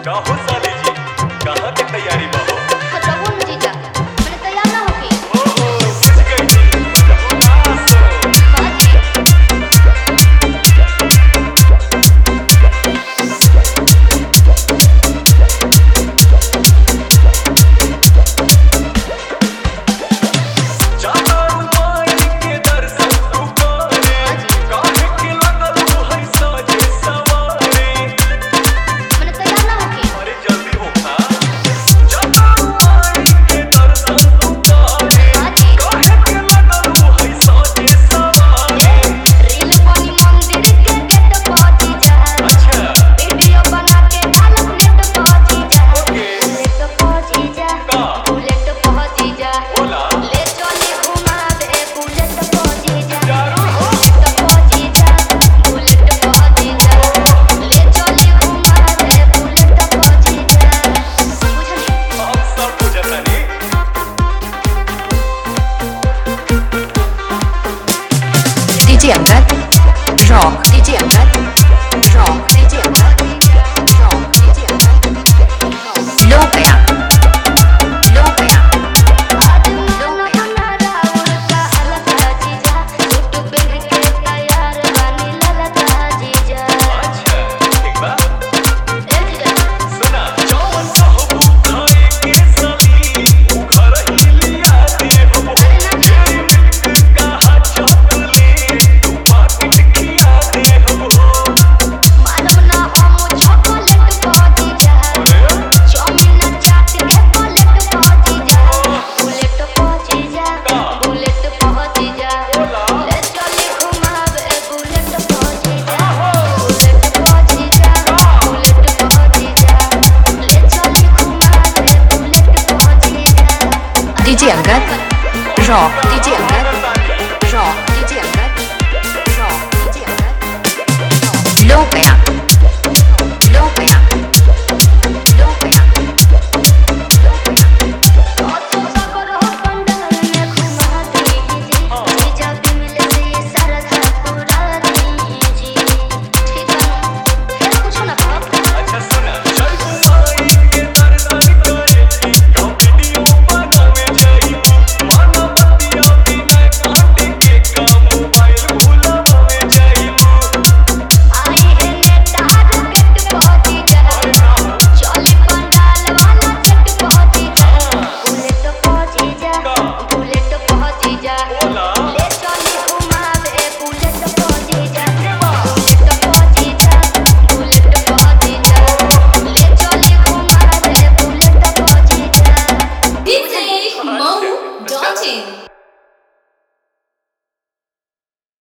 का हो साली जी, कहाँ की तैयारी बा हो? कतहु न जीजा, मैंने तैयार ना होके। बुझ गई जी, बाजी, जाना रुमाई के दर्शन तू करे, काहे के लगल हो है साजे सवारे। मैंने तैयार ना होके। अरे जल्दी हो खा, जाना रुमाई के दर्शन तू करे, बाजी, काहे के लगल हो है साजे सवारे। रील बनी मंदिर के गेट पहुंची जा। अच्छा, वीडियो बना के डालब नेट पहुंची जा। ओके। नेट पहुंची जा। का? बुलेट पहुंची जा। बोला। ले चली घुमावे बुलेट पहुंची जा। जरूर हो। बुलेट पहुंची जा। बुलेट पहुंची जा। ले चली घुमावे बुलेट पहुंची जा। बुझली? हम सब बुझता नहीं। DJ Amgad, Rock, DJ Amgad, Rock, DJ Amgad, Rock, DJ Amgad, Lopea, Lopea, आदमी राहुल का अलग जीजा। सूट पहन के तैयार बानी ललका जीजा। अच्छा, ठीक बा। ए जीजा, सुना, जौन कहबू खाए के साली, उ घर ही लिया देहबो। मेरी मिल्क कहा चॉकलेट, तू पाकिट खिया देहबो। मानव ना हम चॉकलेट पहुंची जा। चाउमीन चाट के प्लेट पहुंची जा। बुलेट पहुंची जा। बुलेट पहुंची जा। ले चली घुमावे बुलेट पहुंची जा। बुलेट पहुंची जा। बुलेट पहुंची जा। ले चली घुमावे बुलेट पहुंची जा। DJ Amgad, Rock, DJ Amgad, Rock, DJ Amgad, Rock, DJ Amgad, Lopea.